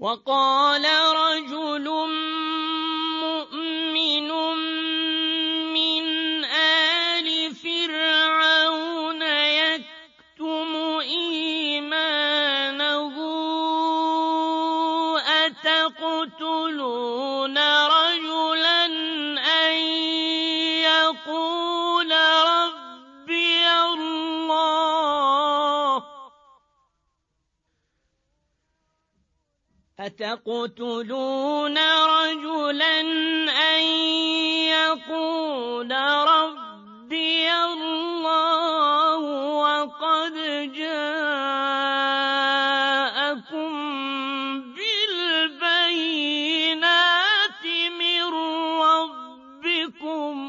وقال رجل مؤمن من آل فرعون يكتم إيمانه أتقتلون رجلا أن يقول ربي الله أتقتلون رجلا أن يقول ربي الله وقد جاءكم بالبينات من ربكم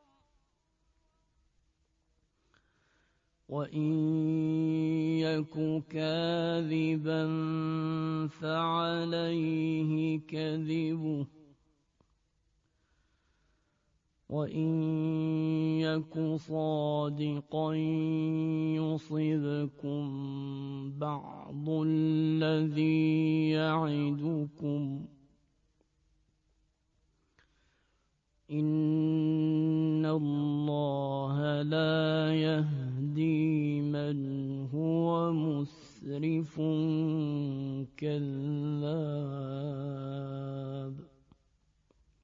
وإن يك كاذبا فعليه كذبه وإن يك صادقا يصبكم بعض الذي يعدكم